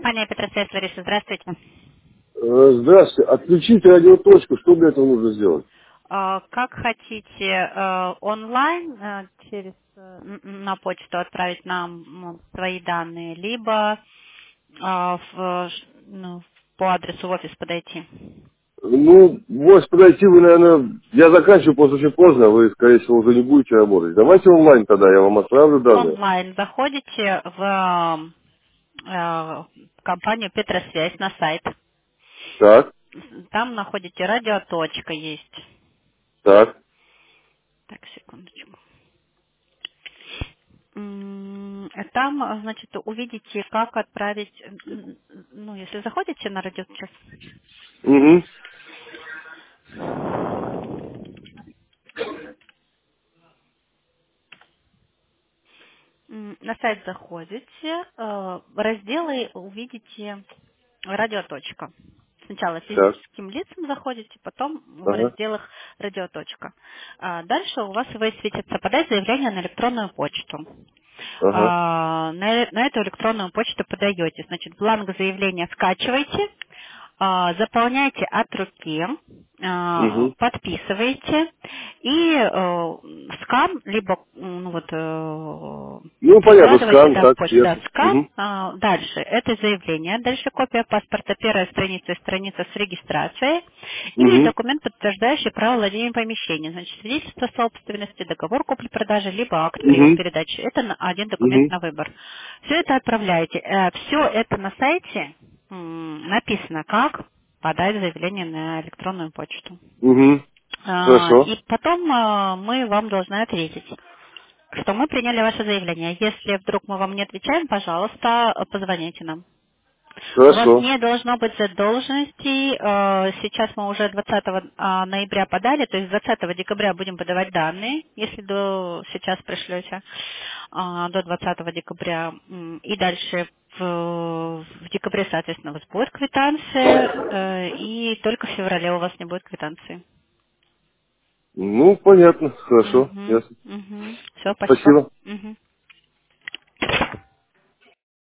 компания Петросвязь, Лариса, здравствуйте. Здравствуйте. Отключить радиоточку. Что для этого нужно сделать? Как хотите, онлайн через на почту отправить нам свои данные, либо по адресу в офис подойти? Ну, может подойти вы, наверное, я заканчиваю просто очень поздно, вы, скорее всего, уже не будете работать. Давайте онлайн тогда, я вам отправлю данные. Онлайн заходите в компанию Петросвязь на сайт. Так, Там находите радиоточка есть. так. Так, секундочку. Там, значит, увидите, как отправить, ну, если заходите на радиочас, Угу. на сайт заходите, разделы увидите радиоточка. Сначала Так. физическим лицам заходите, потом в Ага. разделах радиоточка. Дальше у вас высветится подать заявление на электронную почту. Ага. На эту электронную почту подаете. Значит, бланк заявления скачиваете, заполняйте от руки, Угу. подписываете и скан, либо Ну, понятно, прикладываете, скан, да, в так, почту, да, ясно. скан. Угу. Дальше это заявление, дальше копия паспорта, первая страница, страница с регистрацией и Угу. документ, подтверждающий право владения помещением. Значит, свидетельство собственности, договор купли-продажи, либо акт приема Угу. передачи. Это один документ Угу. на выбор. Все это отправляете. Все это на сайте написано, как подать заявление на электронную почту. Угу. Хорошо. И потом мы вам должны ответить, что мы приняли ваше заявление. Если вдруг мы вам не отвечаем, пожалуйста, позвоните нам. У вас Хорошо. не должно быть задолженностей. Сейчас мы уже 20 ноября подали, то есть 20 декабря будем подавать данные, если сейчас пришлете до 20 декабря. И дальше в декабре, соответственно, у вас будет квитанция, и только в феврале у вас не будет квитанции. Ну, понятно. Хорошо. Ясно. Все, спасибо. Спасибо. Мгм.